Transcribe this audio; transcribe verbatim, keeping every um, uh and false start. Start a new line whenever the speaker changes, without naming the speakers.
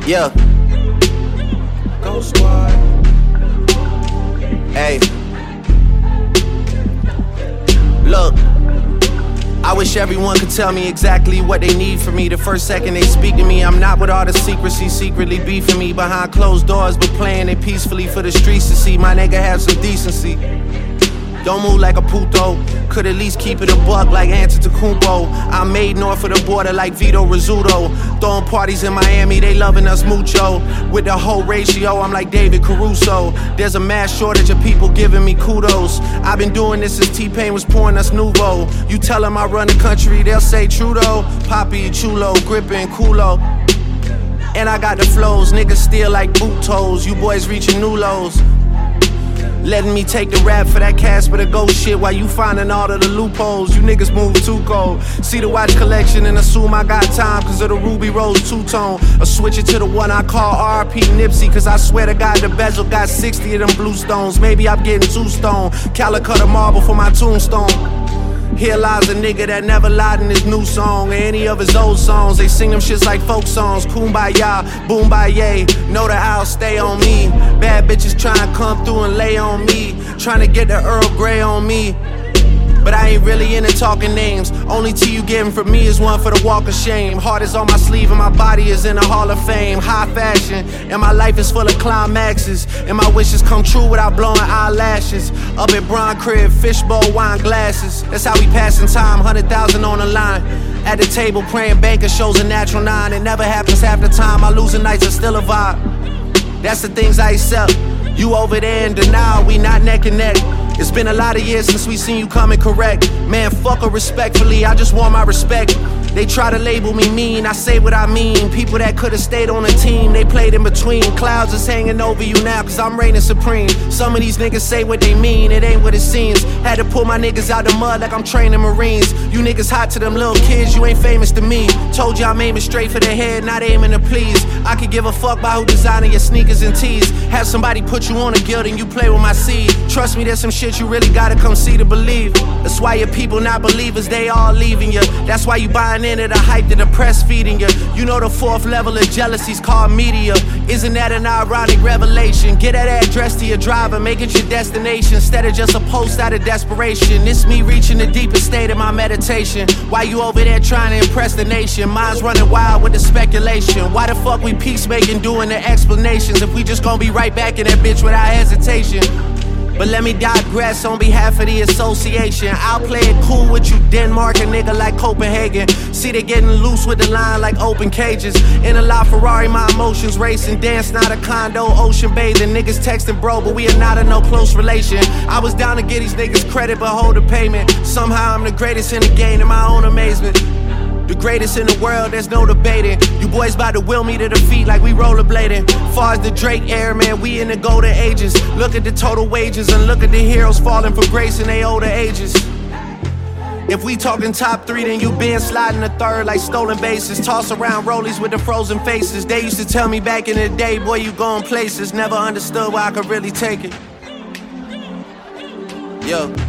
Yeah. Go Squad. Hey. Look. I wish everyone could tell me exactly what they need from me. The first second they speak to me, I'm not with all the secrecy, secretly beefing me behind closed doors, but playing it peacefully for the streets to see. My nigga have some decency. Don't move like a puto. Could at least keep it a buck like Antetokounmpo. I'm made north of the border like Vito Rizzuto. Throwing parties in Miami, they loving us mucho. With the whole ratio, I'm like David Caruso. There's a mass shortage of people giving me kudos. I've been doing this since T-Pain was pouring us Nouveau. You tell them I run the country, they'll say Trudeau. Poppy, Chulo, gripping, culo. And I got the flows, niggas still like boot toes. You boys reaching new lows. Letting me take the rap for that Casper the Ghost shit while you finding all of the loopholes. You niggas move too cold. See the watch collection and assume I got time cause of the Ruby Rose two-tone. Or switch it to the one I call R P Nipsey cause I swear to God the bezel got sixty of them blue stones. Maybe I'm getting two stone. Calicut of marble for my tombstone. Here lies a nigga that never lied in his new song or any of his old songs. They sing them shits like folk songs. Kumbaya, boombaye, know that I'll stay on me. Bad bitches trying to come through and lay on me. Trying to get the Earl Grey on me. But I ain't really into talking names. Only tea you getting from me is one for the walk of shame. Heart is on my sleeve and my body is in the Hall of Fame. High fashion, and my life is full of climaxes. And my wishes come true without blowing eyelashes. Up at Bron Crib, fishbowl, wine glasses. That's how we passing time, hundred thousand on the line. At the table praying banker shows a natural nine. It never happens half the time, my losing nights are still a vibe. That's the things I accept. You over there in denial, we not neck and neck. It's been a lot of years since we seen you coming correct. Man, fuck her respectfully, I just want my respect. They try to label me mean, I say what I mean. People that could've stayed on the team, they played in between. Clouds is hanging over you now cause I'm reigning supreme. Some of these niggas say what they mean, it ain't what it seems. Had to pull my niggas out the mud like I'm training Marines. You niggas hot to them little kids, you ain't famous to me. Told you I'm aiming straight for the head, not aiming to please. I could give a fuck about who designing your sneakers and tees. Have somebody put you on a guild and you play with my seed. Trust me, there's some shit you really gotta come see to believe. That's why your people not believers, they all leaving you. That's why you buying into the hype that the press feeding you. You know the fourth level of jealousy's called media. Isn't that an ironic revelation? Get that address to your driver, make it your destination instead of just a post out of desperation. It's me reaching the deepest state of my meditation. Why you over there trying to impress the nation? Mine's running wild with the speculation. Why the fuck we peacemaking doing the explanations if we just gonna be right back in that bitch without hesitation? But let me digress on behalf of the association. I'll play it cool with you, Denmark, a nigga like Copenhagen. See they getting loose with the line like open cages. In a La Ferrari, my emotions racing. Dance not a condo, ocean bathing. Niggas texting bro, but we are not in no close relation. I was down to get these niggas credit, but hold the payment. Somehow I'm the greatest in the game, in my own amazement. The greatest in the world, there's no debating. You boys about to will me to defeat like we rollerblading. Far as the Drake era, man, we in the golden ages. Look at the total wages and look at the heroes falling for grace in their older ages. If we talking top three, then you been sliding the third like stolen bases. Toss around rollies with the frozen faces. They used to tell me back in the day, boy, you going places. Never understood why I could really take it. Yo.